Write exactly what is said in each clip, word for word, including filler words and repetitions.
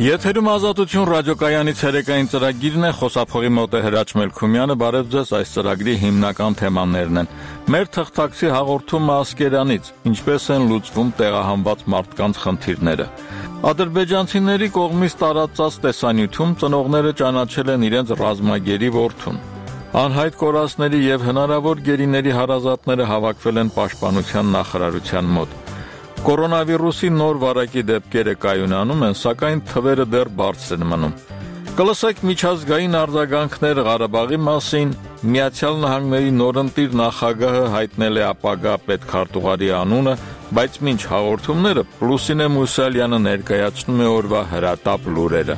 Եթերում Ազատություն ռադիոկայանից հերեկային ծրագիրն է, խոսափողի մոտ է Հրաչ Մելքումյանը, բարև ձեզ, այս ծրագրի հիմնական թեմաներն են։ Մեր թղթակցի հաղորդումը Ասկերանից, ինչպես են լուծվում տեղահանված մարդկանց խնդիրները։ Ադրբեջանցիների կողմից տարածած տեսանյութում ծնողները ճանաչել են իրենց ռազմագերի որդուն։ Անհայտ կորածների եւ հնարավոր գերիների հարազատները հավաքվել են Պաշտպանության նախարարության մոտ։ Կորոնավիրուսի նոր վարակի դեպքերը կայունանում են, սակայն թվերը դեռ բարձր են մնում։ Կլսեք միջազգային արձագանքներ Ղարաբաղի մասին, Միացյալ Նահանգների նորընտիր նախագահը հայտնել է ապագա պետքարտուղարի անունը, բայց մինչ հաղորդումները Լուսինե Մուսալյանը ներկայացնում է օրվա հրատապ լուրերը։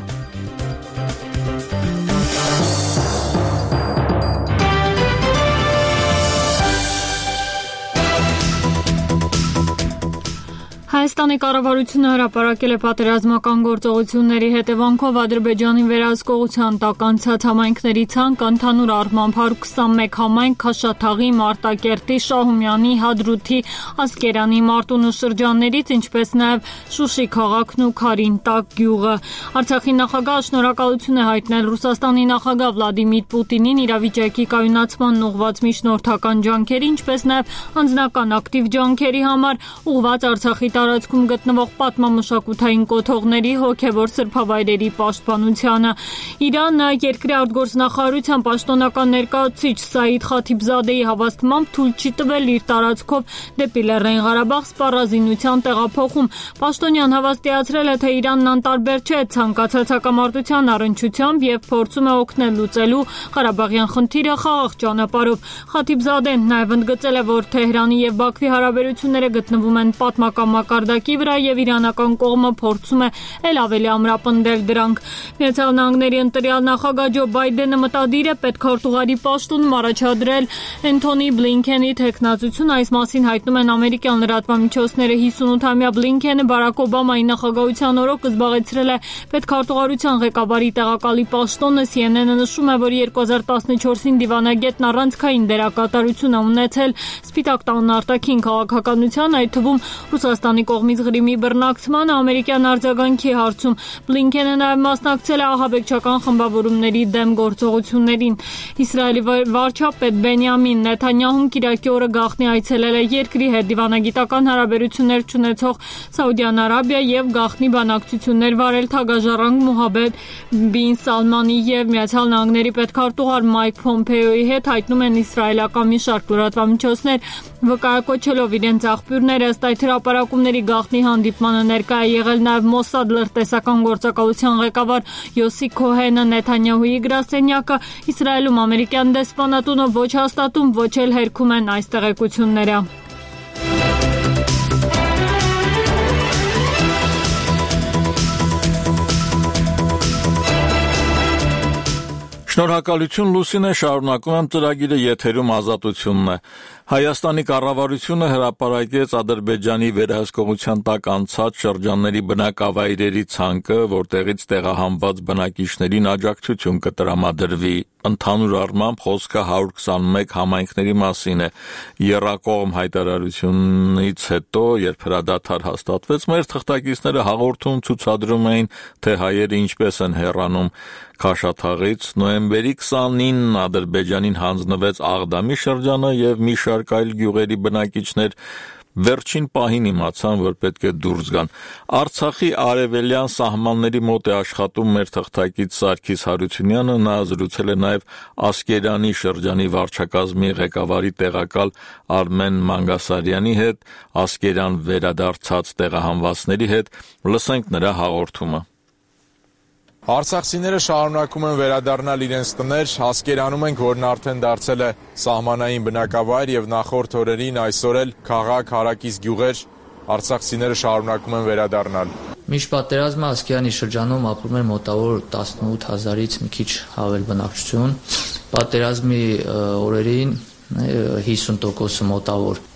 Հայաստանի կառավարությունը հրապարակել է պատերազմական գործողությունների հետևանքով Ադրբեջանի վերահսկողության տակ անցած համայնքների ցանկ, ընդհանուր առմամբ հարյուր քսանմեկ համայնք Քաշաթաղի, Մարտակերտի, Շահումյանի, Հադրութի, Ասկերանի, Մարտունու շրջաններից, ինչպես նաև Շուշի քաղաքն ու Քարինտակ գյուղը։ Արցախի նախագահը շնորհակալություն է հայտնել Ռուսաստանի նախագահ Վլադիմիր Պուտինին իրավիճակի կայունացման ուղղված միջնորդական ջանքերի, ինչպես նաև անձնական ակտիվ ջանքերի համար, ուղղված Արցախի տարածքում գտնվող պատմամշակութային կոթողների հոգևոր սրբավայրերի պաշտպանությանը։ Իրանը երկրի արտգործնախարարության պաշտոնական ներկայացուցիչ Սաիդ Խաթիբզադեի հավաստմամբ թույլ չի տվել իր տարածքով դեպի Լեռնային Ղարաբաղ սպառազինության տեղափոխում։ Պաշտոնյան հավաստիացրել է, թե Իրանն անտարբեր չէ ցանկացած հակամարտության առնչությամբ եւ փորձում է օգնել լուծելու Ղարաբաղյան խնդիրը խաղաղ ճանապարհով։ Խաթիբզադեն նաև ընդգծել է, որ Թեհրանի եւ Բաքվի հարաբերությունները գտնվում են պատմական մակարդակի վրա եւ իրանական կողմը փորձում է ել ավելի ամրապնդել դրանք։ Միացյալ Նահանգների ընտրյալ նախագահ Ջո Բայդենը մտադիր է պետքարտուղարի պաշտոնում առաջադրել Էնթոնի Բլինքենի թեկնածությունը, այս մասին հայտնում են ամերիկյան լրատվամիջոցները։ հիսունութամյա Բլինքենը Բարակ Օբամայի նախագահության օրոք զբաղեցրել է պետքարտուղարության ղեկավարի տեղակալի պաշտոնը։ Սի Են Են-ը նշում է, որ երկու հազար տասնչորսին դիվանագետն առանցքային դերակատարություն է ունեցել Սպիտակ տան արտաքին քաղաքականության, այդ թվում Ռուսաստանի կողմից Ղրիմի բռնակցմանը, ամերիկյան արձագանքի հարցում։ Բլինքենը նաև մասնակցել է ահաբեկչական խմբավորումների դեմ գործողություններին։ Իսրայելի վարչապետ Բենյամին Նեթանյահուն կիրակի օրը գաղտնի այցելել է երկրի հետ դիվանագիտական հարաբերություններ չունեցող Սաուդյան Արաբիա եւ գաղտնի բանակցություններ վարել թագաժառանգ Մոհամմեդ բին Սալմանի եւ Միացյալ Նահանգների պետքարտուղար Մայք Փոմպեոյի հետ, հայտնում են իսրայելական մի շարք լրատվամիջոցներ, վկայակոչելով իրենց աղբյուրները։ Ըստ այդ հրապարակումների գաղտնի հանդիպմանը ներկա է եղել նաև Մոսադ լրտեսական գործակալության ղեկավար Յոսի Քոհենը։ Նեթանյահուի գրասենյակը Իսրայելում ամերիկյան դեսպանատունը ոչ հաստատում, ոչ էլ հերքում են այս տեղեկությունները։ Շնորհակալություն Լուսինե, շարունակում եմ ծրագիրը, եթերում Ազատությունն է։ Հայաստանի կառավարությունը հրապարակեց Ադրբեջանի վերահսկողության տակ անցած շրջանների բնակավայրերի ցանկը, որտեղից տեղահանված բնակիչներին աջակցություն կտրամադրվի։ Ընդհանուր առմամբ խոսքը հարյուր քսանմեկ համայնքների մասին է։ Եռակողմ հայտարարությունից հետո, երբ հրադադար հաստատվեց, մեր թղթակիցները հաղորդում ցուցադրում էին, թե հայերը ինչպես են հեռանում Քաշաթաղից։ Նոյեմբերի քսանինն Ադրբեջանին հանձնվեց Աղդամի շրջանը եւ մի շարք այլ գյուղերի բնակիչներ վերջին պահին իմացան, որ պետք է դուրս գան։ Արցախի արևելյան սահմանների մոտ է աշխատում մեր թղթակից Սարգիս Հարությունյանը, նա զրուցել է նաև Ասկերանի շրջանի վարչակազմի ղեկավարի տեղակալ Արմեն Մանգասարյանի հետ, Ասկերան վերադարձած տեղահանվածների հետ։ Լսենք նրա հաղորդումը։ Արցախցիները շարունակում են վերադառնալ իրենց տներ, Ասկերանում ենք, որն արդեն դարձել է սահմանային բնակավայր եւ նախորդ օրերին այսօր էլ քաղաք, հարակից գյուղեր, արցախցիները շարունակում են վերադառնալ։ Մինչ պատերազմը Ասկերանի շրջանում ապրում էր մոտավոր տասնութ հազարից մի քիչ ավել բնակչություն, պատերազմի օրերին հիսուն տոկոսը մոտավոր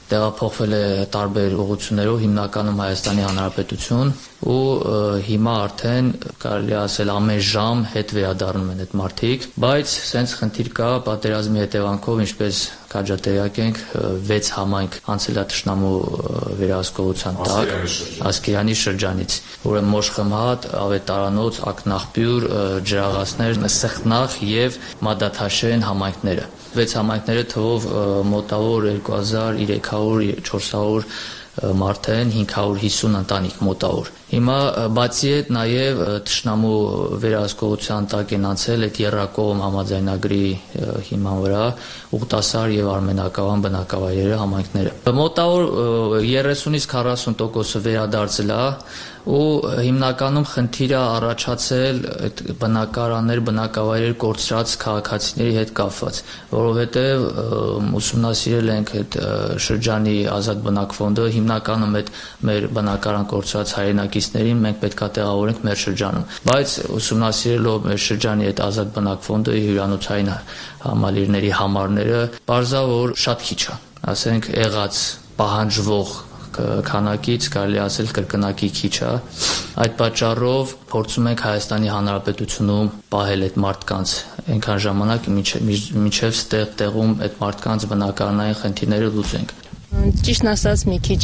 տեղափոխվել է տարբեր ուղղություններով, հիմնականում Հայաստանի Հանրապետություն, ու հիմա արդեն կարելի ասել ամեն ժամ հետ վերադառնում են այդ մարդիկ, բայց սենց խնդիր կա պատերազմի հետևանքով, ինչպես քաջատեղյակ ենք, վեց համայնք անցել է թշնամու վերահսկողության տակ Ասկերանի շրջանից, ուրեմն Մոշխմհատ, Ավետարանոց, Ակնաղբյուր, Ջրաղացներ, Սխտնախ եւ Մադաթաշեն համայնքները։ Վեց համայնքները թվով մոտավոր երկու հազար երեք հարյուր չորս հարյուր մարդ են, հինգ հարյուր հիսուն ընտանիք մոտավոր։ Հիմա բացի այդ նաև թշնամու վերահսկողության տակ են անցել այդ եռակողմ համաձայնագրի հիման վրա Ուղտասար եւ Արմենակավան բնակավայրերը համայնքները։ Մոտավոր երեսունից քառասուն տոկոսը վերադարձել է ու հիմնականում խնդիրը առաջացել այդ բնակարաններ, բնակավայրեր կորցրած քաղաքացիների հետ կապված, որովհետև ուսումնասիրել ենք այդ շրջանի ազատ բնակ ֆոնդը, հիմնականում այդ մեր բնակարան կորցրած հայրենակիցներին մենք պետք է տեղավորենք մեր շրջանում, բայց ուսումնասիրելով մեր շրջանի այդ ազատ բնակ ֆոնդը հյուրանոցային համալիրների համարները, պարզա որ շատ քիչ է, ասենք եղած պահանջվող քանակից կարելի ասել կրկնակի քիչ է։ Այդ պատճառով փորձում ենք Հայաստանի Հանրապետությունում պահել այդ մարդկանց այնքան ժամանակ, մինչև ստեղ տեղում այդ մարդկանց բնակարանային խնդիրները լուծենք։ Ճիշտն ասած մի քիչ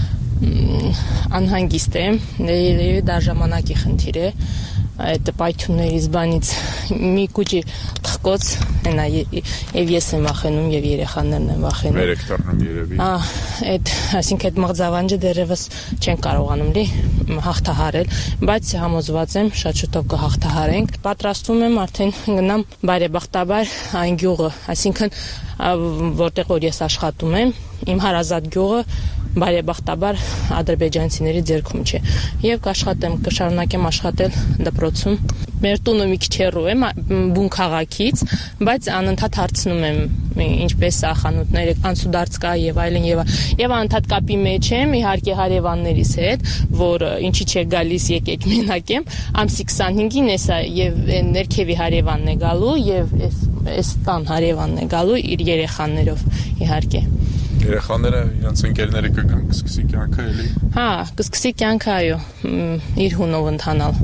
անհանգիստ է, երևի դա ժամանակի խնդիր է, այդ պայթյուններից բանից մի քուչի թխկոց հենա եւ ես եմ վախենում եւ երեխաներն են վախենում։ Վերեք դառնում երևի։ Ահ, այդ, այսինքն այդ մղձավանջը դեռևս չեն կարողանում լի հաղթահարել, բայց համոզված եմ շատ շուտով կհաղթահարենք։ Պատրաստվում եմ արդեն գնամ բարեբախտաբար այն գյուղը, այսինքն որտեղ որ ես աշխատում եմ, իմ հարազատ գյուղը բարեբախտաբար ադրբեջանցիների ձեռքում չէ եւ կաշխատեմ, կշարունակեմ աշխատել դպրոցում։ Մեր տունը մի քիչ հեռու է բուն քաղաքից, բայց անընդհատ հարցնում եմ ինչպես է խանութները, անցուդարձ կա եւ այլն եւ եւ անընդհատ կապի մեջ եմ իհարկե հարևաններիս հետ, որ ինչի չէ գալիս եկեք մենակ եմ, ամսի քսանհինգին էսա եւ ներքևի հարևանն է գալու եւ այս այս տան հարևանն է գալու իր երեխաներով իհարկե։ Երեխաները իրենց ընկերները կգան, կսկսի կյանքը էլի։ Հա, կսկսի կյանքը այո, իր հունով ընթանալ։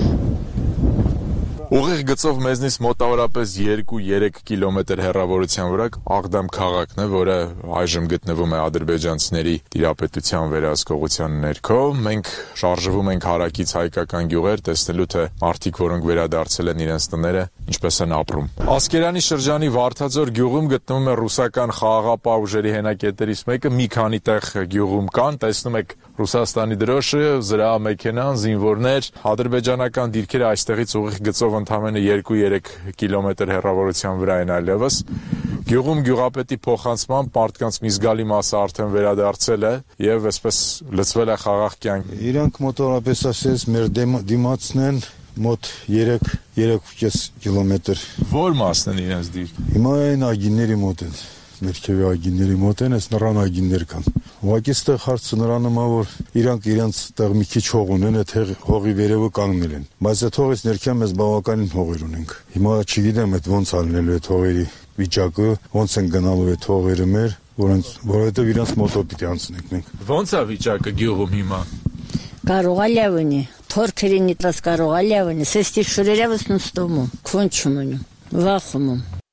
Ուղիղ գծով մեզնից մոտավորապես երկու երեք կիլոմետր հեռավորության վրա Աղդամ քաղաքն է, որը այժմ գտնվում է ադրբեջանցիների տիրապետության վերահսկողության ներքո։ Մենք շարժվում ենք հարակից հայկական գյուղեր, տեսնելու թե մարդիկ, որոնք վերադարձել են իրենց տները, ինչպես են ապրում։ Ասկերանի շրջանի Վարդաձոր գյուղում գտնվում է ռուսական խաղաղապահ ուժերի հենակետերից մեկը, մի քանի տեղ գյուղում կան, տեսնում եք Ռուսաստանի դրոշը, զրահամեքենան, զինվորներ, ադրբեջանական դիրքերը այստեղից ուղիղ գծով ընդամենը երկու երեք կիլոմետր հեռավորության վրա են այլևս։ Գյուղում գյուղապետի փոխանցմամբ մարդկանց մի զգալի մասը արդեն վերադարձել է եւ այսպես լցվել է խաղաղ կյանք։ Իրանք մոտավորապես ասես մեր դիմացն են մոտ երեք երեք ու կես կիլոմետր։ Որ մասն են իրենց դիր։ Հիմա այն ագինների մոտ են, ներքևի ագինների մոտ են, այս նռան ագիններ կան։ Ուղղակի ստեղ հարցը նրանում է, որ իրանք իրենց տեղ մի քիչ հող ունեն, այդ հողի վերևը կանգնել են։ Բայց այդ հողից ներքև մեզ բավականին հողեր ունենք։ Հիմա չգիտեմ այդ ոնց ալնելու այդ հողերի վիճակը, ոնց են գնալու այդ հողերը մեր, որոնց որովհետև իրենց մոտով պիտի անցնենք մենք։ Ոնց է վիճակը գյուղում հիմա։ Կարող է լավնի, թորքերի նիտրաս կարող է լավնի, սեստի շուրերավս նստում, քոնչում ունում, վախում։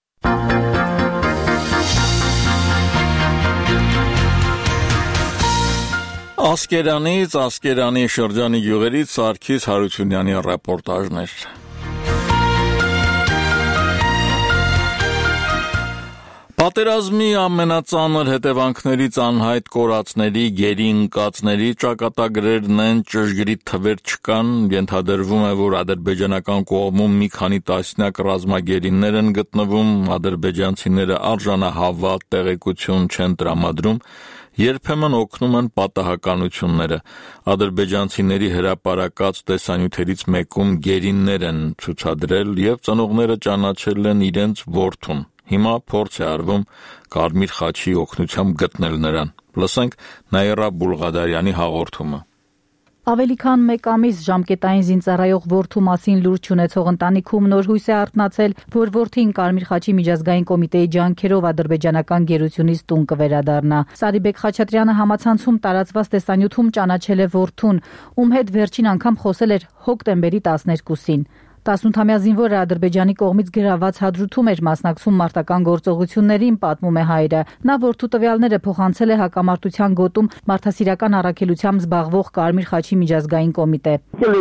Ասկերանից, Ասկերանի շրջանի գյուղերից Սարգիս Հարությունյանի ռեպորտաժներ։ Պատերազմի ամենածանր հետևանքներից անհայտ կորածների, գերի ընկածների ճակատագրերն են, ճշգրիտ թվեր չկան, ենթադրվում է, որ ադրբեջանական կողմում մի քանի տասնյակ ռազմագերիներ են գտնվում, ադրբեջանցիները արժանահավատ տեղեկություն չեն տրամադրում, երբեմն օգնում են պատահականությունները։ Ադրբեջանցիների հրապարակած տեսանյութերից մեկում գերիններ են ցուցադրել եւ ծնողները ճանաչել են իրենց որդուն։ Հիմա փորձ է արվում Կարմիր խաչի օգնությամբ գտնել նրան։ Լսենք Նաիրա Բուլղադարյանի հաղորդումը։ Ավելի քան մեկ ամիս ժամկետային զինծառայող որդու մասին լուրջ ունեցող ընտանիքում նոր հույս է արթնացել, որ որդին Կարմիր խաչի միջազգային կոմիտեի ջանքերով ադրբեջանական գերությունից տուն կվերադառնա։ Սարիբեկ Խաչատրյանը համացանցում տարածված տեսանյութում ճանաչել է որդուն, ում հետ վերջին անգամ խոսել էր հոկտեմբերի տասներկուսին։ տասնութամյա զինվորը Ադրբեջանի կողմից գրաված հադրութում էր մասնակցում մարտական գործողություններին, պատմում է հայրը։ Նա որդու տվյալները փոխանցել է հակամարտության գոտում մարդասիրական առաքելությամբ զբաղվող Կարմիր խաչի միջազգային կոմիտե։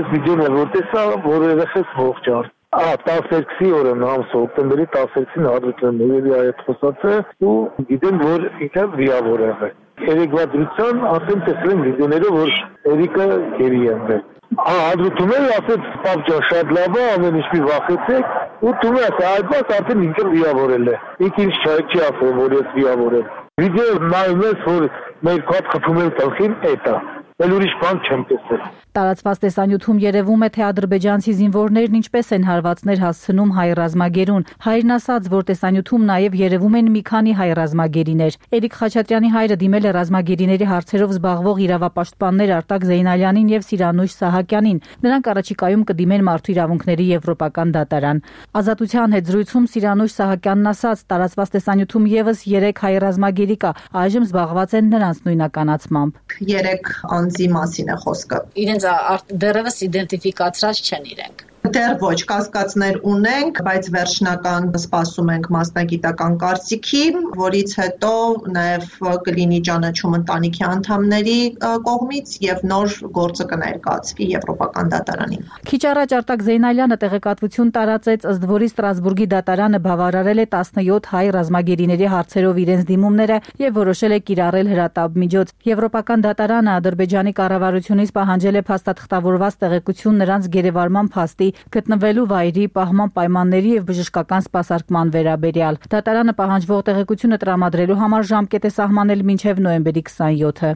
Ահա տասներկուսի օրը ամս հոկտեմբերի տասներկուսին հադրութում երևի այդ խոսացը ու գիտեմ որ ինքը վիրավոր է։ Երեկվա դրության ասեմ տեսել եմ վիդեոները որ Էրիկը գերի է։ Հադրութում է ասեց պապ շատ լավ է ամեն ինչ մի վախեցեք ու դու ես այդ բաց արդեն ինքը վիրավորել է։ Ինքը ինչ չի ասել որ ես վիրավոր եմ։ Վիդեո նայում ես որ մեր կապ խփում են տալքին էտա։ Էլ ուրիշ բան չեմ տեսել։ Տարածված տեսանյութում երևում է, թե ադրբեջանցի զինվորներն ինչպես են հարվածներ հասցնում հայ ռազմագերուն։ Հայրն ասաց, որ տեսանյութում նաև երևում են մի քանի հայ ռազմագերիներ։ Էրիկ Խաչատրյանի հայրը դիմել է ռազմագերիների հարցերով զբաղվող իրավապաշտպաններ Արտակ Զեյնալյանին եւ Սիրանույշ Սահակյանին։ Նրանք առաջիկայում կդիմեն Մարդու իրավունքների Եվրոպական դատարան։ Ազատության հետ զրույցում Սիրանույշ Սահակյանն ասաց, տարածված տեսանյութում եւս երեք հայ ռազմագերի կա, այժմ զբաղված են նրանց նույնականացմամբ։ Երեք անձի մասին է խոսքը։ Իրենց դեռևս իդենտիֆիկացրած չեն իրենք։ Դեռ ոչ, կասկածներ ունենք, բայց վերջնական սպասում ենք մասնագիտական կարծիքի, որից հետո նաև կլինի ճանաչում ընտանիքի անդամների կողմից եւ նոր գործը կներկայացվի Եվրոպական դատարանին։ Քիչ առաջ Արտակ Զեյնալյանը տեղեկատվություն տարածեց, ըստ որի Ստրասբուրգի դատարանը բավարարել է տասնյոթ հայ ռազմագերիների հարցերով իրենց դիմումները եւ որոշել է կիրառել հրատապ միջոց։ Եվրոպական դատարանը Ադրբեջանի կառավարությունից պահանջել է փաստաթղթավորված տեղեկություն նրանց գերեվարման փաստի գտնվելու վայրի, պահման պայմանների եւ բժշկական սպասարկման վերաբերյալ։ Դատարանը պահանջվող տեղեկությունը տրամադրելու համար ժամկետ է սահմանել մինչեւ նոյեմբերի քսաներկուսը։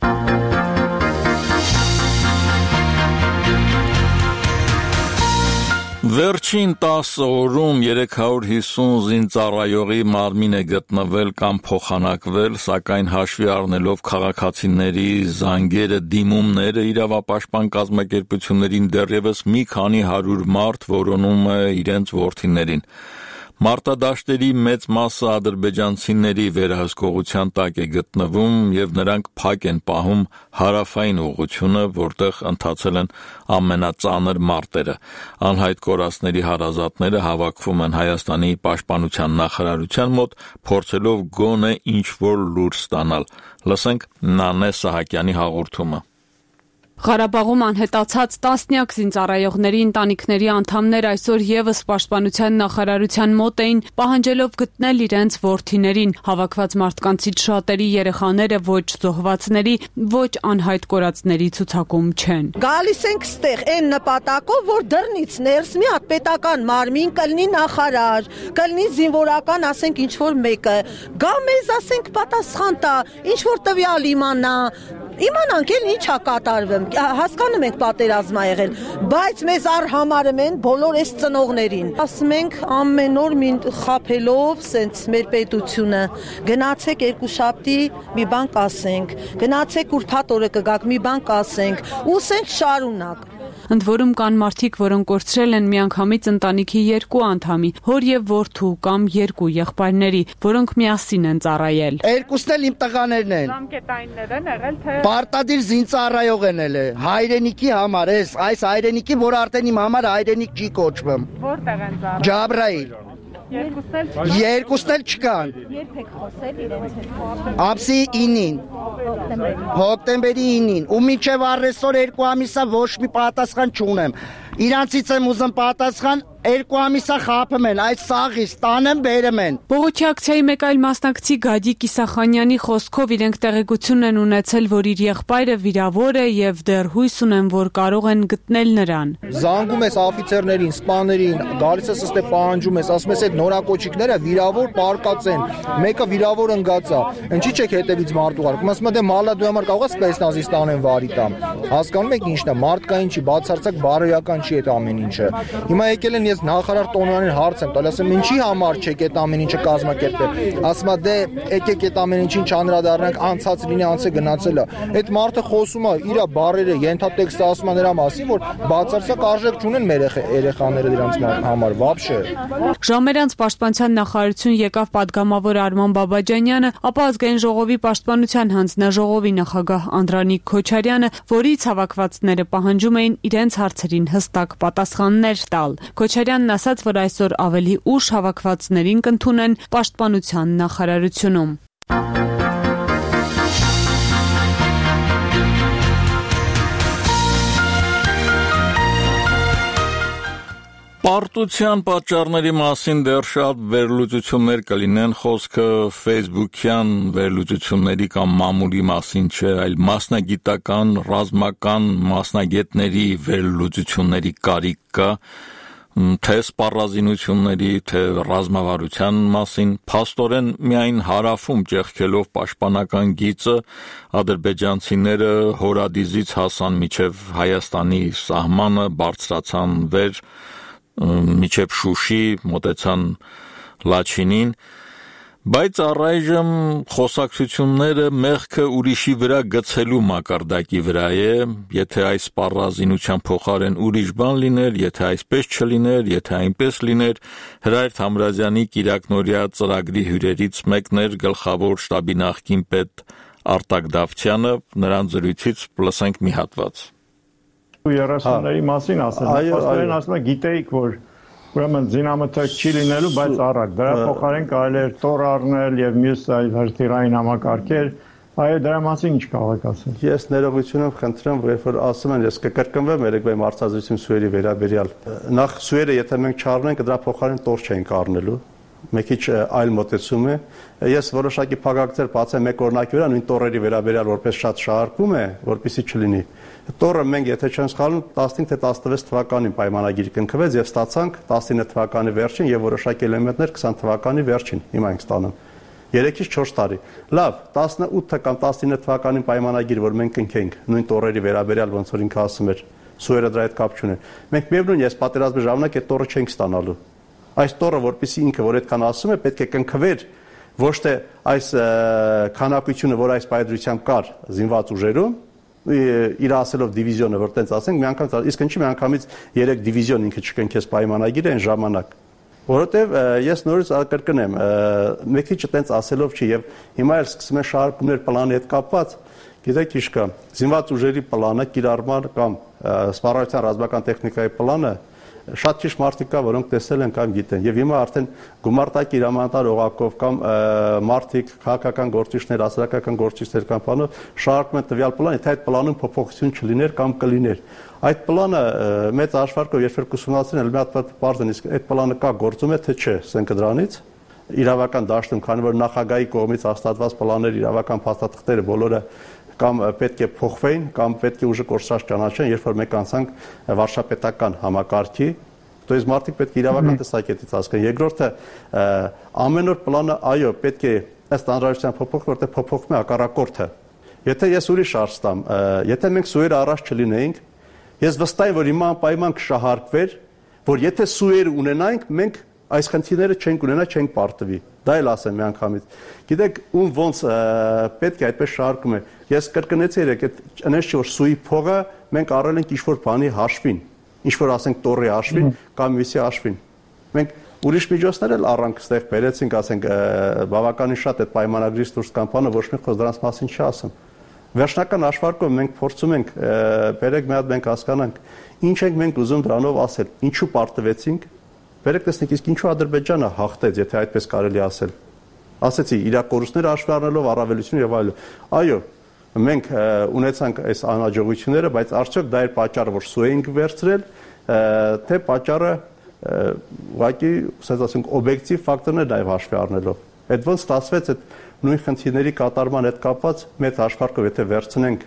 Վերջին տասը օրում երեք հարյուր հիսուն զինծառայողի մարմին է գտնվել կամ փոխանակվել, սակայն հաշվի առնելով քաղաքացիների զանգերը, դիմումները, իրավապաշտպան կազմակերպություններին դեռևս մի քանի հարյուր մարդ որոնում է իրենց որդիներին։ Մարտադաշտերի մեծ մասը ադրբեջանցիների վերահսկողության տակ է գտնվում եւ նրանք փակ են պահում հարավային ուղղությունը, որտեղ ընթացել են ամենածանր մարտերը։ Անհայտ կորածների հարազատները հավաքվում են Հայաստանի պաշտպանության նախարարության մոտ, փորձելով գոնե ինչ-որ լուր ստանալ։ Լսենք Նանե Սահակյանի հաղորդումը։ Ղարաբաղում անհետացած տասնյակ զինծառայողների ընտանիքների անդամներ այսօր եւս պաշտպանության նախարարության մոտ էին, պահանջելով գտնել իրենց որդիներին։ Հավաքված մարդկանցից շատերի երեխաները ոչ զոհվածների, ոչ անհայտ կորածների ցուցակում չեն։ Գալիս ենք ստեղ այն նպատակով, որ դռնից ներս մի հատ պետական մարմին կլինի նախարար, կլինի զինվորական, ասենք ինչ որ մեկը, գա մեզ ասենք պատասխան տա, ինչ որ տվյալ իմանա, իմանանք էլ ինչ է կատարվում։ Հասկանում ենք պատերազմ ա եղել, բայց մեզ արհամարում են բոլոր այս ծնողներին։ Ասում ենք ամեն օր մի խափելով սենց մեր պետությունը, գնացեք երկուշաբթի մի բան կասենք, գնացեք ուրբաթ օրը կգաք մի բան կասենք, ու սենց շարունակ։ Ընդ որում կան մարդիկ, որոնք կորցրել են միանգամից ընտանիքի երկու անդամի, հոր եւ որդու կամ երկու եղբայրների, որոնք միասին են ծառայել։ Երկուսն էլ իմ տղաներն են։ Ժամկետայիններ են եղել թե Պարտադիր զինծառայող են ել է, հայրենիքի համար, այս այս հայրենիքի, որ արդեն իմ համար հայրենիք չի կոչվում։ Որտեղ են ծառայել։ Ջաբրայիլ։ Երկուսն էլ չկան։ Երբ եք խոսել իրենց հետ։ Ամսի ինին։ Հոկտեմբերի ինին։ Ու մինչև առեսօր երկու ամիսա ոչ մի պատասխան չունեմ։ Իրանցից եմ ուզում պատասխան, երկու ամիսա խափում են, այդ սաղից տանեմ բերեմ են։ Բողոքի ակցիայի մեկ այլ մասնակցի Գադիկ Իսախանյանի խոսքով իրենք տեղեկություն են ունեցել, որ իր եղբայրը վիրավոր է եւ դեռ հույս ունեն, որ կարող են գտնել նրան։ Զանգում ես օֆիցերներին, սպաներին, գալիս ես ըստե պահանջում ես, ասում ես այդ նորակոչիկները վիրավոր պարկած են, մեկը վիրավոր ընկած է, ինչի՞ չեք հետևից մարդ ուղարկում, ասում եմ դե մալա դու համար կարող ես սպեցնազից տանեն վարի տամ։ Հասկանում եք ինչն է, մարդկային չի, բացարձակ բարոյական չի այդ ամեն ինչը։ Հիմա եկել են ես ես նախարար Տոնյանին հարց եմ տալ, ասեմ ինչի համար չեք այդ ամեն ինչը կազմակերպել։ Ասում է դե եկեք այդ ամեն ինչին չանդրադառնանք, անցած լինի, անցը գնացել է։ Այդ մարդը խոսում է իր բառերը, ենթատեքստը ասում է նրա մասին, որ բացարձակ արժեք չունեն մեր երեխաները դրանց համար, вообще։ Ժամեր անց Պաշտպանության նախարարություն եկավ պատգամավոր Արման Բաբաջանյանը, ապա ազգային ժողովի պաշտպանության հանձնաժողովի նախագահ Անդրանիկ Քոչարյանը, որից հավաքվածները պահանջում էին իրենց հարցերին հստակ պատասխաններ տալ։ Քոչարյանն ասաց, որ այսօր ավելի ուշ հավաքվածներին կընդունեն Պաշտպանության նախարարությունում։ Պարտության պատճառների մասին դեռ շատ վերլուծություններ կլինեն, խոսքը Facebook-յան վերլուծությունների կամ մամուլի մասին չէ, այլ մասնագիտական, ռազմական մասնագետների վերլուծությունների կարիք կա, թե սպառազինությունների, թե ռազմավարության մասին, փաստորեն միայն հարավում ճեղքելով պաշտպանական գիծը ադրբեջանցիները հորադիզից հասան մինչև Հայաստանի սահմանը, բարձրացան վեր միջև Շուշի, մոտեցան Լաչինին, բայց առայժմ խոսակցությունները մեղքը ուրիշի վրա գցելու մակարդակի վրա է, եթե այս սպառազինության փոխարեն ուրիշ բան լիներ, եթե այսպես չլիներ, եթե այնպես լիներ, Հրայր Թամրազյանի կիրակնօրյա ծրագրի հյուրերից մեկն էր գլխավոր շտաբի նախկին պետ Արտակ Դավթյանը, նրան զրույցից լսենք մի հատված։ երեսունների մասին ասել, փաստորեն ասում է գիտեիք, որ ուրեմն զինամթերք չի լինելու, բայց առակ, դրա փոխարեն կարելի էր տոր առնել եւ մյուս հրթիռային համակարգեր, այո, դրա մասին ինչ կարող եք ասել։ Ես ներողություն խնդրեմ, երբ որ ասում են, ես կկրկնվեմ երեկվա մարզազրույցում սուերի վերաբերյալ, նախ սուերը եթե մենք չառնենք, դրա փոխարեն տոր չենք առնելու, մեկ քիչ այլ մոտեցում է։ Ես որոշակի փակագծեր բացեմ մեկ օրինակի վրա, նույն տորերի վերաբերյալ որպես շատ շահարկում է, որպեսզի չլինի։ Տորը մենք եթե չենք սխալվում տասնհինգ թե տասնվեց թվականին պայմանագիր կնքվեց եւ ստացանք տասնինը թվականի վերջին եւ որոշակի էլեմենտներ քսան թվականի վերջին հիմա ենք ստանում երեքից չորս տարի լավ տասնութ կամ տասնինը թվականին պայմանագիր որ մենք կնքենք նույն տորերի վերաբերյալ ոնց որ ինքը ասում էր սուերը դրա հետ կապ չունեն մենք միևնույն ես պատերազմի ժամանակ այդ տորը չենք ստանալու այս տորը որպեսզի ինքը որ այդքան ասում է պետք է կնքվեր ոչ թե այս քանակությունը որ այս պայծրությամբ կար զինված ուժերում իր ասելով դիվիզիոնը որ տենց ասենք մի անգամ իսկ ինչի մի անգամից երեք դիվիզիոն ինքը չկնքես պայմանագիրը այն ժամանակ որովհետև ես նորից կրկնեմ մեկ քիչ տենց ասելով չի եւ հիմա էլ սկսում են շարունակումներ պլանի հետ կապված գիտեք ինչ կա զինված ուժերի պլանը կիրառման կամ սպառազինության ռազմական տեխնիկայի պլանը շատ քիչ մարդիկ կա որոնք տեսել են կամ գիտեն եւ հիմա արդեն գումարտակի հրամանատար օղակով կամ մարդիկ քաղաքական գործիչներ հասարակական գործիչներ կամ բանով շարունակում են տվյալ պլանը թե այդ պլանում փոփոխություն չլիներ կամ կլիներ այդ պլանը մեծ հաշվարկով երբ որ կուսումնասիրեն մի հատ բարձր իսկ այդ պլանը կա գործում է թե չէ սենքը դրանից իրավական դաշտում քանի որ նախագահի կողմից հաստատված պլաններ իրավական փաստաթղթերը բոլորը կամ պետք է փոխվեն կամ պետք է ուժը կորսած ճանաչեն երբ որ մենք անցանք վարշապետական համակարգի то есть մարդիկ պետք է իրավական տեսակետից հասկանան երկրորդը ամեն օր պլանը այո պետք է ըստ անհրաժեշտության փոփոխ որտեղ փոփոխվում է հակառակորդը եթե ես ուրիշ արժ տամ եթե մենք սուերը առաջ չլինեինք ես վստահ եմ որ հիմա պայման կշահարկվեր որ եթե սուեր ունենայինք մենք այս խնդիրները չենք ունենա չենք պարտվի դա էլ ասեմ մի անգամից գիտեք ում ոնց պետք է այդպես շարքում է ես կրկնեցի երեք այդ այնպես չէ որ սուի փողը մենք առել ենք ինչ-որ բանի հաշվին ինչ-որ ասենք տորի հաշվին կամ միսի հաշվին մենք ուրիշ միջոցներ էլ առանք ստեղ բերեցինք ասենք բավականին շատ այդ պայմանագրից դուրս կան բանը ոչ մի խոսք դրանց մասին չասեմ վերջնական հաշվարկով մենք փորձում ենք բերեք մի հատ մենք հասկանանք ինչ ենք մենք ուզում դրանով ասել ինչու պարտվեցինք Վերեք տեսնեք, իսկ ինչու Ադրբեջանը հաղթեց, եթե այդպես կարելի ասել։ Ասեցի, իր կորուստները հաշվի առնելով առավելություն եւ այլն։ Այո, մենք ունեցանք այս անհաջողությունները, բայց արդյոք դա էր պատճառը, որ սու էինք վերցրել, թե պատճառը ուղղակի, ասած ասենք, օբյեկտիվ ֆակտորներ նաեւ հաշվի առնելով։ Այդ ոնց ստացվեց այդ նույն խնդիրների կատարման հետ կապված մեծ հաշվարկով, եթե վերցնենք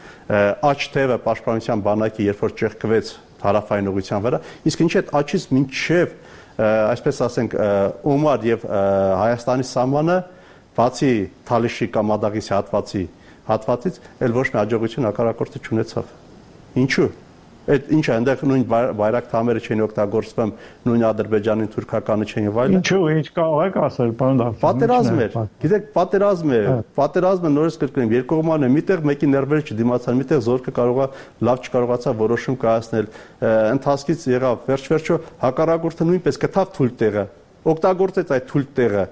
աչ թևը պաշտպանության բանակի, երբ որ ճեղքվեց հարավային ուղղության վրա, իսկ ինչ այդ աչից մինչև այսպես ասենք Օմար եւ Հայաստանի սահմանը բացի Թալիշի կամ Ադաղիսի հատվածի հատվածից էլ ոչ մի հաջողություն հակառակորդը չունեցավ։ Ինչու՞։ Այդ ինչ է, այնտեղ նույն բայրակ թամերը չեն օգտագործվում, նույն Ադրբեջանի թուրքականը չեն եւ այլն։ Ինչու, ինչ կարող եք ասել, պարոն Դավթ։ Պատերազմ էր։ Գիտեք, պատերազմ է, պատերազմը նորից կրկնեմ, երկկողմանը միտեղ մեկի ներվերը չդիմացան, միտեղ զորքը կարողա լավ չկարողացա որոշում կայացնել, ընթացքից եղավ, վերջ-վերջո հակառակորդը նույնպես գտավ թույլ տեղը, օգտագործեց այդ թույլ տեղը։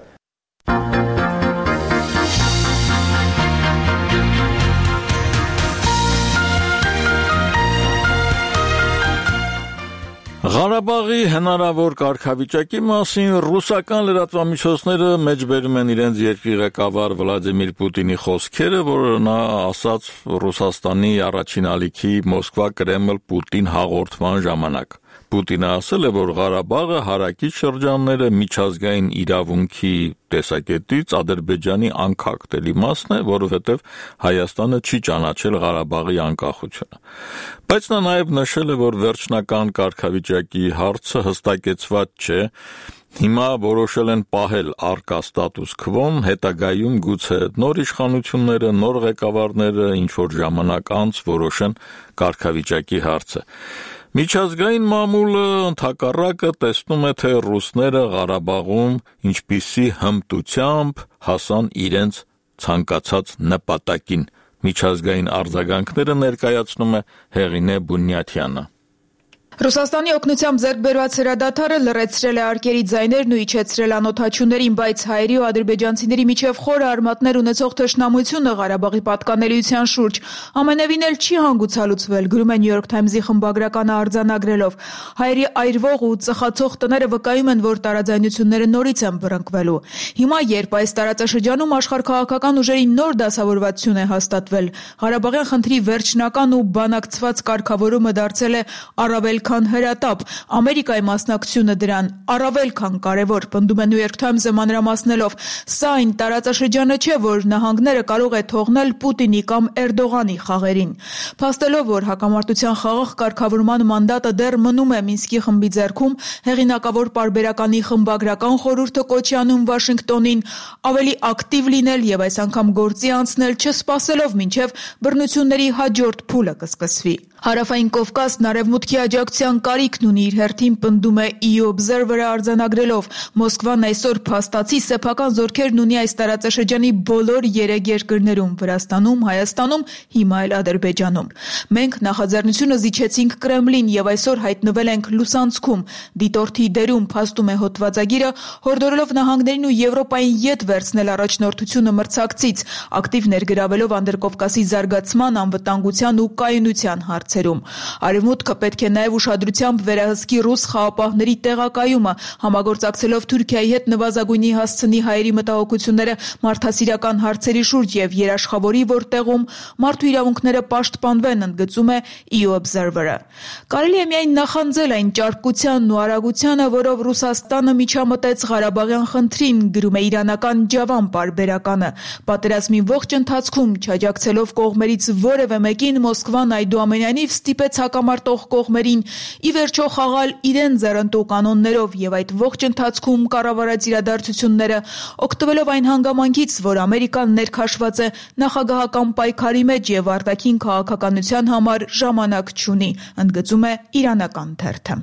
Ղարաբաղի հնարավոր կարգավիճակի մասին ռուսական լրատվամիջոցները մեջբերում են իրենց երկրի ղեկավար Վլադիմիր Պուտինի խոսքերը, որը նա ասաց Ռուսաստանի առաջին ալիքի Մոսկվա-Կրեմլ-Պուտին հաղորդման ժամանակ։ Պուտինը ասել է, որ Ղարաբաղը հարակից շրջանները միջազգային իրավունքի տեսակետից Ադրբեջանի անկախտելի մասն է, որովհետև Հայաստանը չի ճանաչել Ղարաբաղի անկախությունը։ Բայց նա նաև նշել է, որ վերջնական կարգավիճակի հարցը հստակեցված չէ, հիմա որոշել են պահել առկա ստատուս քվոն, հետագայում գուցե նոր իշխանությունները, նոր ղեկավարները ինչ-որ ժամանակ անց որոշեն կարգավիճակի հարցը։ Միջազգային մամուլը ընդհակառակը տեսնում է, թե ռուսները Ղարաբաղում ինչպիսի հմտությամբ հասան իրենց ցանկացած նպատակին։ Միջազգային արձագանքները ներկայացնում է Հեղինե Բունյաթյանը։ Ռուսաստանի օգնությամբ ձեռք բերված հրադադարը լռեցրել է արկերի ձայներն ու իջեցրել անօթաչուներին, բայց հայերի ու ադրբեջանցիների միջև խորը արմատներ ունեցող թշնամությունը Ղարաբաղի պատկանելիության շուրջ ամենևին էլ չի հանգուցալուծվել, գրում է New York Times-ի խմբագրականը արձանագրելով։ Հայերի այրվող ու ծխացող տները վկայում են, որ տարաձայնությունները նորից են բռնկվելու։ Հիմա, երբ այս տարածաշրջանում աշխարհքաղաքական ուժերի նոր դասավորվածություն է հաստատվել, Ղարաբաղյան խնդրի վերջնական ու բանակցված կարգավորումը դարձել է առավել քան հրատապ, Ամերիկայի մասնակցությունը դրան առավել քան կարևոր, պնդում է New York Times-ը մանրամասնելով։ Սա այն տարածաշրջանը չէ, որ նահանգները կարող է թողնել Պուտինի կամ Էրդողանի խաղերին։ Փաստելով, որ հակամարտության խաղաղ կարգավորման մանդատը դեռ մնում է Մինսկի խմբի ձեռքում, հեղինակավոր պարբերականի խմբագրական խորհուրդը կոչ է անում Վաշինգտոնին ավելի ակտիվ լինել եւ այս անգամ գործի անցնել, չսպասելով մինչեւ բռնությունների հաջորդ փուլը կսկսվի։ Հարավային Կովկասն արևմուտքի աջակցության կարիքն ունի իր հերթին, պնդում է E U Observer-ը արձանագրելով։ Մոսկվան այսօր փաստացի սեփական զորքերն ունի այս տարածաշրջանի բոլոր երեք երկրներում՝ Վրաստանում, Հայաստանում, հիմա էլ Ադրբեջանում։ Մենք նախաձեռնությունը զիջեցինք Կրեմլին եւ այսօր հայտնվել ենք լուսանցքում։ Դիտորդի դերում, փաստում է հոդվածագիրը, հորդորելով նահանգներին ու Եվրոպային ետ վերցնել առաջնորդությունը մրցակցից, ակտիվ ներգրավելով Անդրկովկասի զարգացման, անվտանգության ու կայունության հարցերում։ Արևմուտքը պետք է նաև ուշադրությամբ վերահսկի ռուս խաղապահների տեղակայումը, համագործակցելով Թուրքիայի հետ նվազագույնի հասցնի հայերի մտահոգությունները մարդասիրական հարցերի շուրջ եւ երաշխավորի, որտեղում մարդու իրավունքները պաշտպանվեն, ընդգծում է E U Observer-ը։ Կարելի է միայն նախանձել այն ճարպկությանն ու արագությանը, որով Ռուսաստանը միջամտեց Ղարաբաղյան խնդրին, գրում է իրանական Ջավան պարբերականը։ Պատերազմի ողջ ընթացքում չաջակցելով կողմերից որևէ մեկին, Մոսկվան այդուամենայնիվ ստիպեց հակամարտող կողմերին ի վերջո խաղալ իրեն ձեռնտու կանոններով եւ այդ ողջ ընթացքում կառավարած իրադարձությունները օգտվելով այն հանգամանքից, որ Ամերիկան ներքաշված է նախագահական պայքարի մեջ եւ արտաքին քաղաքականության համար ժամանակ չունի, ընդգծում է իրանական թերթը։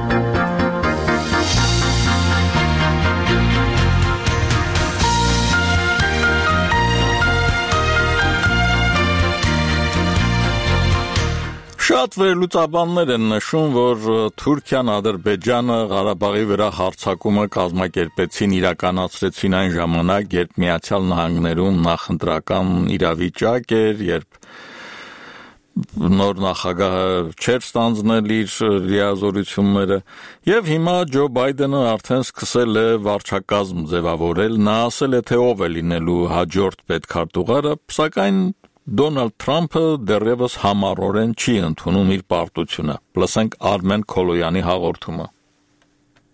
Շատ վերլուծաբաններ են նշում, որ Թուրքիան, Ադրբեջանը Ղարաբաղի վրա հարձակումը կազմակերպեցին, իրականացրեցին այն ժամանակ, երբ Միացյալ Նահանգներում նախընտրական իրավիճակ էր, երբ նոր նախագահը չէր ստանձնել իր լիազորությունները, եւ հիմա Ջո Բայդենը արդեն սկսել է վարչակազմ ձևավորել, նա ասել է, թե ով է լինելու հաջորդ պետքարտուղարը, սակայն Դոնալդ Թրամփը դեռևս համառորեն չի ընդունում իր պարտությունը։ Լսենք Արմեն Քոլոյանի հաղորդումը։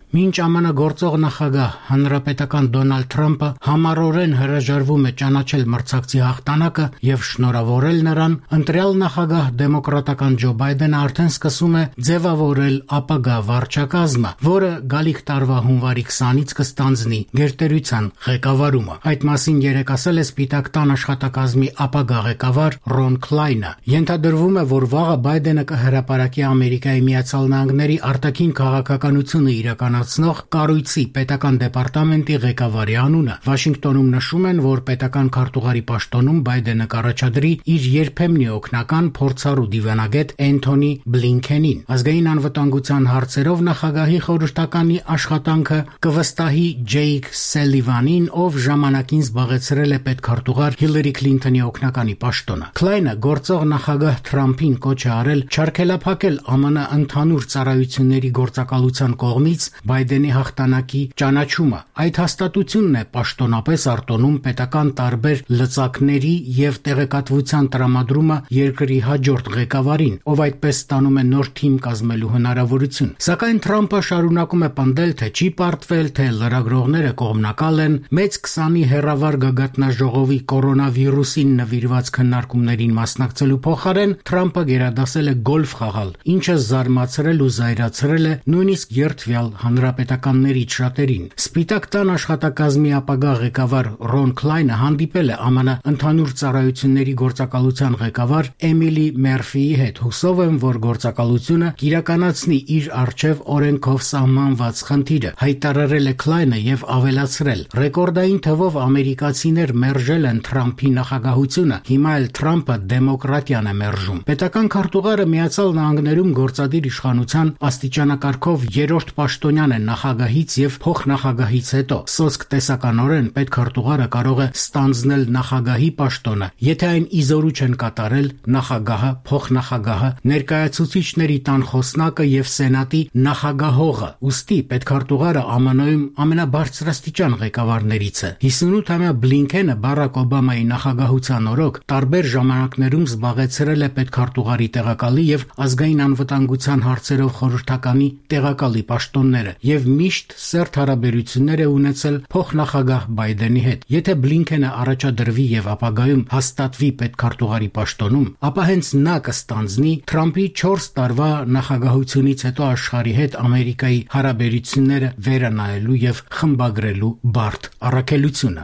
Մինչ Է Մ Ն գործող նախագահ հանրապետական Դոնալդ Թրամփը համառորեն հրաժարվում է ճանաչել մրցակցի հաղթանակը եւ շնորհավորել նրան, ընտրյալ նախագահ դեմոկրատական Ջո Բայդենը արդեն սկսում է ձևավորել ապագա վարչակազմը, որը գալիք տարվա հունվարի քսանից կստանձնի գերտերության ղեկավարումը։ Այդ մասին երեկ ասել է Սպիտակ տան աշխատակազմի ապագա ղեկավար Ռոն Քլայնը։ Ենթադրվում է, որ վաղը Բայդենը կհրապարակի Ամերիկայի Միացյալ Նահանգների արտաքին քաղաքականությունը իրականացնող կառույցի պետական դեպարտամենտի ղեկավարի անունը։ Վաշինգտոնում նշում են, որ պետական քարտուղարի պաշտոնում Բայդենը կառաջադրի իր երբեմնի օգնական փորձառու դիվանագետ Էնթոնի Բլինքենին։ Ազգային անվտանգության հարցերով նախագահի խորհրդականի աշխատանքը կվստահի Ջեյք Սելիվանին, ով ժամանակին զբաղեցրել է պետքարտուղար Հիլարի Քլինթոնի օգնականի պաշտոնը։ Քլայնը գործող նախագահ Թրամփին կոչ է արել չարգելափակել Է Մ Ն ընդհանուր ծառայությունների գործակալության կողմից Բայդենի հաղթանակի ճանաչումը։ Այդ հաստատությունն է պաշտոնապես արտոնում պետական տարբեր լծակների եւ տեղեկատվության տրամադրումը երկրի հաջորդ ղեկավարին, ով այդպես ստանում է նոր թիմ կազմելու հնարավորություն։ Սակայն Թրամփը շարունակում է պնդել, թե չի պարտվել, թե լրագրողները կողմնակալ են, մեծ քսանի հեռավար գագաթնաժողովի կորոնավիրուսին նվիրված քննարկումներին մասնակցելու փոխարեն Թրամփը գերադասել է գոլֆ խաղալ, ինչը զարմացրել ու զայրացրել է նույնիսկ երդվյալ հանրապետականներից շատերին։ Սպիտակ տան աշխատակազմի ապագա ղեկավար Ռոն Քլայնը հանդիպել է Է Մ Ն ընդհանուր ծառայությունների գործակալության ղեկավար Էմիլի Մերֆիի հետ, հուսով եմ, որ գործակալությունը կիրականացնի իր առջև օրենքով սահմանված խնդիրը, հայտարարել է Քլայնը եւ ավելացրել. ռեկորդային թվով ամերիկացիներ մերժել են Թրամփի նախագահությունը, հիմա էլ Թրամփը դեմոկրատիան է մերժում։ Պետական քարտուղարը Միացյալ Նահանգներում գործադիր իշխանության աստիճանակարգով երրորդ պաշտոնյան է նախագահից եւ փոխնախագահից հետո։ Սոսկ տեսականորեն պետքարտուղարը կարող է ստանձնել նախագահի պաշտոնը, եթե այն իզորու չեն կատարել նախագահը, փոխնախագահը, ներկայացուցիչների տան խոսնակը եւ սենատի նախագահողը։ Ուստի պետքարտուղարը Է Մ Ն-ում ամենաբարձրաստիճան ղեկավարներից է։ հիսունութամյա Բլինքենը Բարակ Օբամայի նախագահության օրոք տարբեր ժամանակներում զբաղեցրել է պետքարտուղարի տեղակալի եւ ազգային անվտանգության հարցերով խորհրդականի տեղակալի պաշտոնները եւ միշտ սերտ հարաբերություններ է ունեցել փոխնախագահ Բայդենի հետ։ Եթե Բլինքենը առաջադրվի եւ ապագայում հաստատվի պետքարտուղարի պաշտոնում, ապա հենց նա կստանձնի Թրամփի չորս տարվա նախագահությունից հետո աշխարհի հետ Ամերիկայի հարաբերությունները վերանայելու եւ խմբագրելու բարդ առաքելությունը։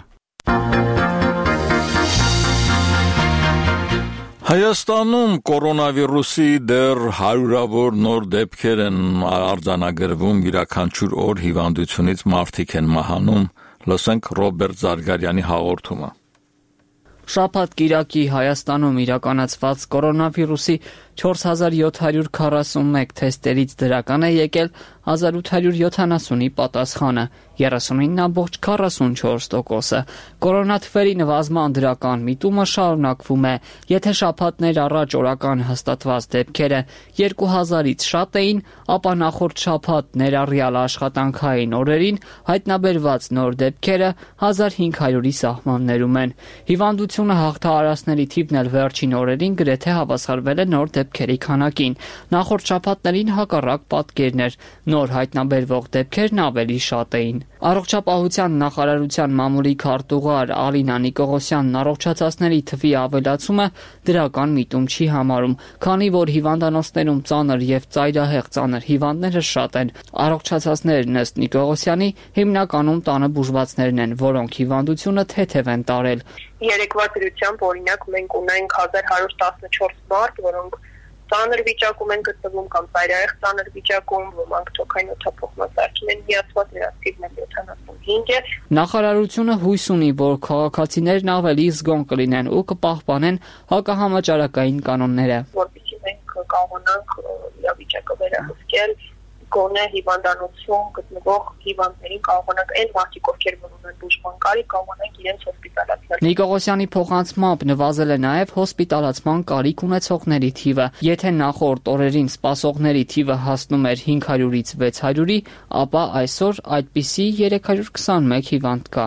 Հայաստանում կորոնավիրուսի դեռ հարյուրավոր նոր դեպքեր են արձանագրվում, յուրաքանչյուր օր հիվանդությունից մարդիկ են մահանում։ Լսենք Ռոբերտ Զարգարյանի հաղորդումը։ Շաբաթ կիրակի Հայաստանում իրականացված կորոնավիրուսի չորս հազար յոթ հարյուր քառասունմեկ թեստերից դրական է եկել հազար ութ հարյուր յոթանասունի պատասխանը, երեսունինը ամբողջ քառասունչորս տոկոսը։ Կորոնաթվերի նվազման դրական միտումը շարունակվում է, եթե շաբաթներ առաջ օրական հաստատված դեպքերը երկու հազարից շատ էին, ապա նախորդ շաբաթ ներառյալ աշխատանքային օրերին հայտնաբերված նոր դեպքերը հազար հինգ հարյուրի սահմաններում են։ Հիվանդությունը հաղթահարածների թիվն էլ վերջին օրերին գրեթե հավասարվել է նոր դեպքերի քանակին։ Նախորդ շաբաթներին հակառակ պատկերն էր, նոր հայտնաբերվող դեպքերն ավելի շատ էին։ Առողջապահության նախարարության մամուլի քարտուղար Ալինա Նիկողոսյանն առողջացածների թվի ավելացումը դրական միտում չի համարում, քանի որ հիվանդանոցներում ծանր եւ ծայրահեղ ծանր հիվանդները շատ են։ Առողջացածներն ըստ Նիկողոսյանի հիմնականում տանը բուժվածներն են, որոնք հիվանդությունը թեթև են տարել։ Երեկվա դրությամբ օրինակ մենք ունենք հազար հարյուր տասնչորս մարդ, որոնք ծանր վիճակում են գտնվում կամ ծայրահեղ ծանր վիճակում, ոմանք թոքային օդափոխմասարքին են միացված, նրանց թիվն է յոթանասունհինգ է։ Նախարարությունը հույս ունի, որ քաղաքացիներն ավելի զգոն կլինեն ու կպահպանեն հակահամաճարակային կանոնները, որպեսզի մենք կարողանանք իրավիճակը վերահսկել, գոնե հիվանդանոցում գտնվող հիվանդներին կարողանանք այն մարդիկ, ովքեր ունեն բուժման կարիք, կարողանանք իրենց հոսպիտալացնել։ Նիկողոսյանի փոխանցմամբ նվազել է նաև հոսպիտալացման կարիք ունեցողների թիվը։ Եթե նախորդ օրերին սպասողների թիվը հասնում էր հինգ հարյուրից վեց հարյուրի, ապա այսօր այդպիսի երեք հարյուր քսանմեկ հիվանդ կա։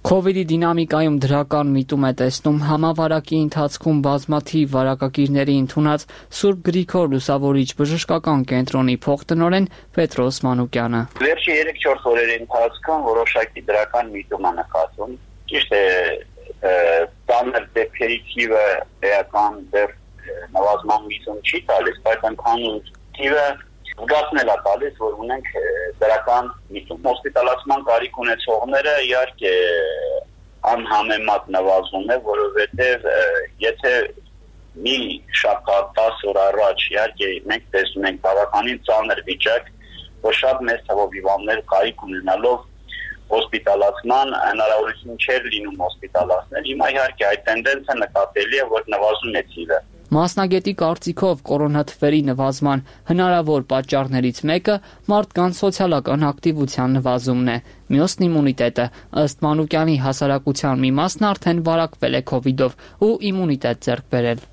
Քովիդի դինամիկայում դրական միտում է տեսնում համավարակի ընթացքում բազմաթիվ վարակագիրների ընդունած Սուրբ Գրիգոր Լուսավորիչ բժշկական կենտրոնի փոխտնօրեն Պետրոս Մանուկյանը։ Վերջի երեք-չորս օրերի ընթացքում որոշակի դրական միտում է նկատվում։ Ճիշտ է, ծանր դեպքերի թիվը էական դեռ նվազման միտում չի տալիս, բայց ընդհանուր թիվը զգացնել է տալիս, որ ունենք դրական միտում։ Հոսպիտալացման կարիք ունեցողները իհարկե անհամեմատ նվազում է, որովհետև եթե մի շաբաթ տասը օր առաջ իհարկե մենք տեսնում ենք բավականին ծանր վիճակ, որ շատ մեծ թվով հիվանդներ կարիք ունենալով հոսպիտալացման հնարավորություն չէր լինում հոսպիտալացնել։ Հիմա իհարկե այդ տենդենսը նկատելի է, որ նվազում է թիվը։ Մասնագետի կարծիքով կորոնաթվերի նվազման հնարավոր պատճառներից մեկը մարդկանց սոցիալական ակտիվության նվազումն է։ Մյուսն իմունիտետը, ըստ Մանուկյանի հասարակության մի մասն արդեն վարակվել է քովիդով ու իմունիտետ ձեռք բերել։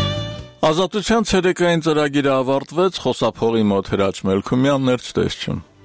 Ազատության ցերեկային ծրագիրը ավարտվեց, խոսափողի մոտ Հրաչ Մելքումյանն էր, ցտեսություն։